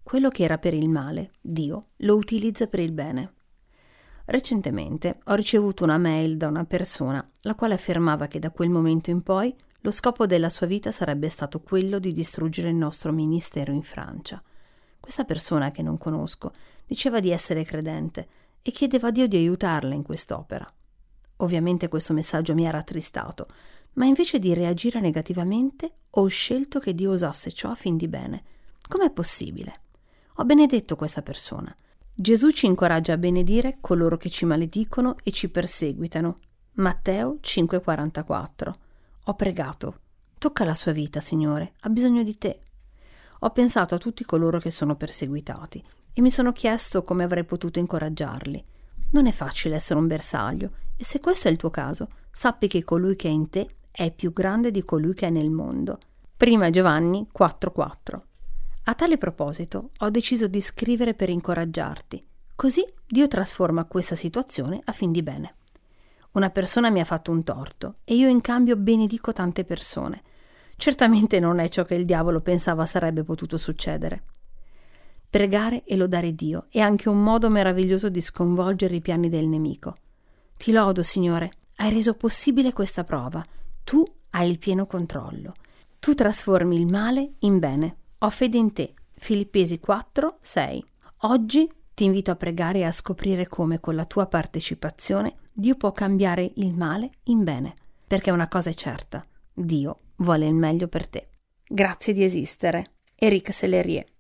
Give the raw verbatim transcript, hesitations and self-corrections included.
quello che era per il male, Dio lo utilizza per il bene. Recentemente ho ricevuto una mail da una persona la quale affermava che da quel momento in poi lo scopo della sua vita sarebbe stato quello di distruggere il nostro ministero in Francia. Questa persona, che non conosco, diceva di essere credente e chiedeva a Dio di aiutarla in quest'opera. Ovviamente questo messaggio mi ha rattristato, ma invece di reagire negativamente ho scelto che Dio usasse ciò a fin di bene. Com'è possibile? Ho benedetto questa persona. Gesù ci incoraggia a benedire coloro che ci maledicono e ci perseguitano. Matteo cinque quarantaquattro. Ho pregato: tocca la sua vita, Signore, ha bisogno di te. Ho pensato a tutti coloro che sono perseguitati e mi sono chiesto come avrei potuto incoraggiarli. Non è facile essere un bersaglio, e se questo è il tuo caso, sappi che colui che è in te è più grande di colui che è nel mondo. Prima Giovanni quattro quattro. A tale proposito ho deciso di scrivere per incoraggiarti, così Dio trasforma questa situazione a fin di bene. Una persona mi ha fatto un torto e io in cambio benedico tante persone. Certamente non è ciò che il diavolo pensava sarebbe potuto succedere. Pregare e lodare Dio è anche un modo meraviglioso di sconvolgere i piani del nemico. Ti lodo, Signore, hai reso possibile questa prova. Tu hai il pieno controllo. Tu trasformi il male in bene. Ho fede in te. Filippesi quattro sei. Oggi ti invito a pregare e a scoprire come con la tua partecipazione Dio può cambiare il male in bene, perché una cosa è certa: Dio vuole il meglio per te. Grazie di esistere. Eric Sellerie.